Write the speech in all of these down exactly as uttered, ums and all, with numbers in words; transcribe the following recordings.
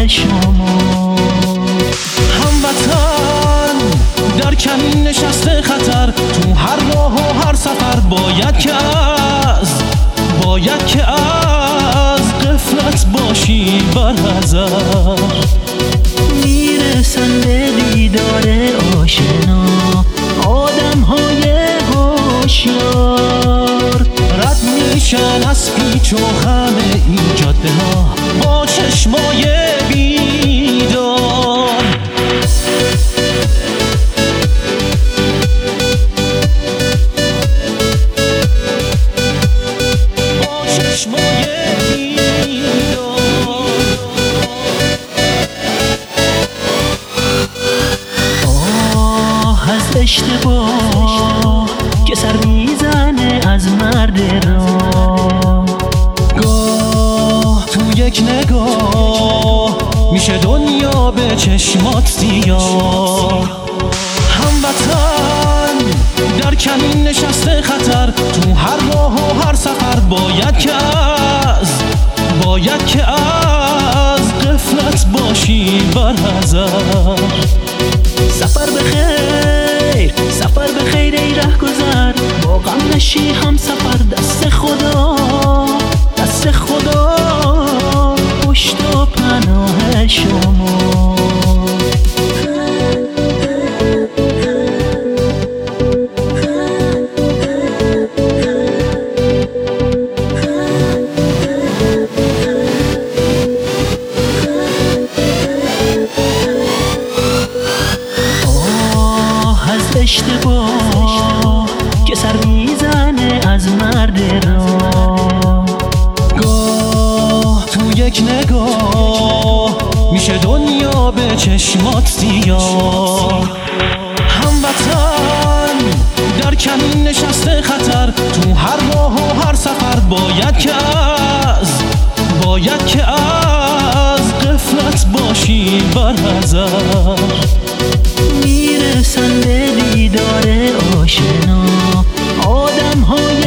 شما. هموطن در کمین نشسته خطر، تو هر راه و هر سفر باید که از باید که از غفلت باشی برحذر. میرسن به دیدار آشنا آدم های هوشیار، رد میشن از پیچ و خم این جاده ها با چشمای بیدار. با چشمای بیدار. آه از اشتباه که سر میزنه از مرد راه. گاه تو یک نگاه میشه دنیا به چشمات سیاه. هموطن در کمین نشسته خطر، تو هر راه و هر سفر باید که از باید که از غفلت باشی برحذر. سفر بخیر سفر بخیر ای ره گذر، با غم نشی هم سفر دست خدا دست خدا پشت و پناه شما. اشتباه که سر میزنه از مرد راه. گاه تو یک نگاه میشه دنیا به چشمات سیاه. هموطن در کمین نشسته خطر، تو هر راه و هر سفر باید که از باید که از غفلت باشی برحذر. میرسن به دیدار آشنا آدم های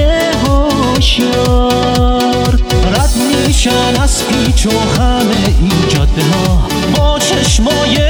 هوشیار، رد میشن از پیچ و خم این جاده ها با چشمای